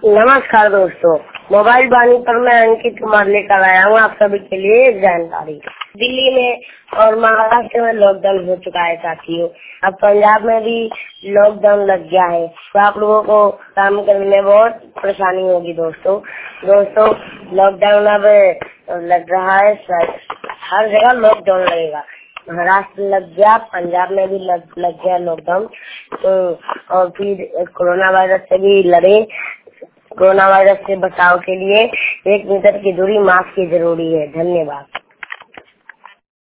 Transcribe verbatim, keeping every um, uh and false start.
नमस्कार दोस्तों, मोबाइल वाणी पर मैं अंकित कुमार लेकर आया हूँ आप सभी के लिए एक जानकारी। दिल्ली में और महाराष्ट्र में लॉकडाउन हो चुका है साथियों। अब पंजाब में भी लॉकडाउन लग गया है, तो आप लोगों को काम करने में बहुत परेशानी होगी। दोस्तों दोस्तों लॉकडाउन अब लग रहा है, हर जगह लॉकडाउन लगेगा। महाराष्ट्र लग गया, पंजाब में भी लग लग गया लॉकडाउन। तो और फिर कोरोना वायरस से भी लड़े। कोरोना वायरस से बचाव के लिए एक मीटर की दूरी, मास्क की जरूरी है। धन्यवाद।